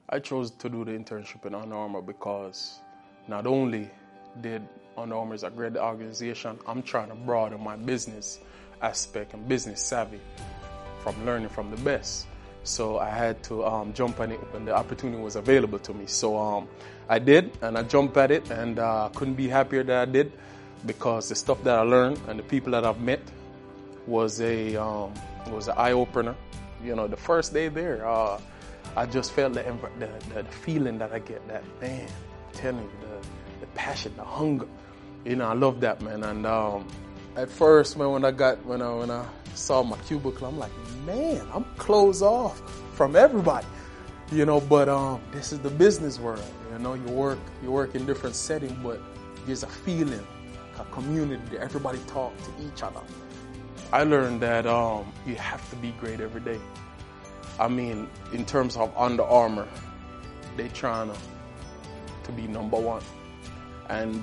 I chose to do the internship in Under Armour because not only did Under Armour is a great organization, I'm trying to broaden my business aspect and business savvy from learning from the best. So I had to jump on it when the opportunity was available to me. So I did, and I jumped at it, and couldn't be happier that I did, because the stuff that I learned and the people that I've met was an eye opener. You know, the first day there, I just felt the feeling that I get. That, man, I'm telling you, the passion, the hunger. You know, I love that, man. And at first, man, when I saw my cubicle, I'm like, man, I'm closed off from everybody. You know, but this is the business world. You know, you work in different settings, but there's a feeling, a community that everybody talk to each other. I learned that you have to be great every day. I mean, in terms of Under Armour, they trying to be number one. And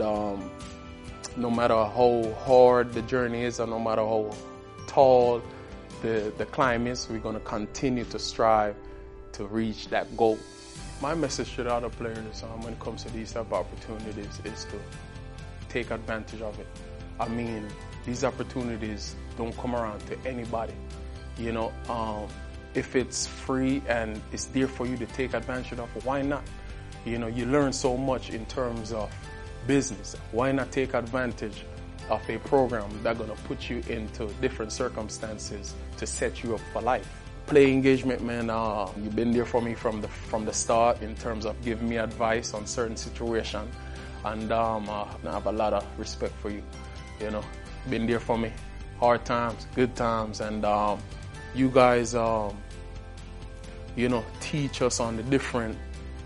no matter how hard the journey is, or no matter how tall the climb is, we're going to continue to strive to reach that goal. My message to the other players when it comes to these type of opportunities is to take advantage of it. I mean, these opportunities don't come around to anybody. You know, if it's free and it's there for you to take advantage of, why not? You know, you learn so much in terms of business. Why not take advantage of a program that's going to put you into different circumstances to set you up for life? Play engagement, man, you've been there for me from the start in terms of giving me advice on certain situations, and I have a lot of respect for you. You know, been there for me, hard times, good times, and you guys, you know, teach us on the different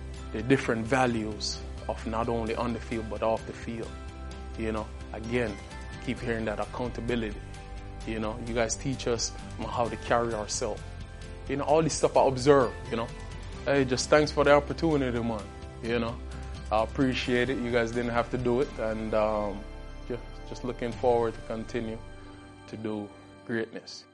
values of not only on the field but off the field. You know, again, keep hearing that accountability. You know, you guys teach us on how to carry ourselves. You know, all this stuff I observe, you know. Hey, just thanks for the opportunity, man. You know, I appreciate it. You guys didn't have to do it. And just looking forward to continue to do greatness.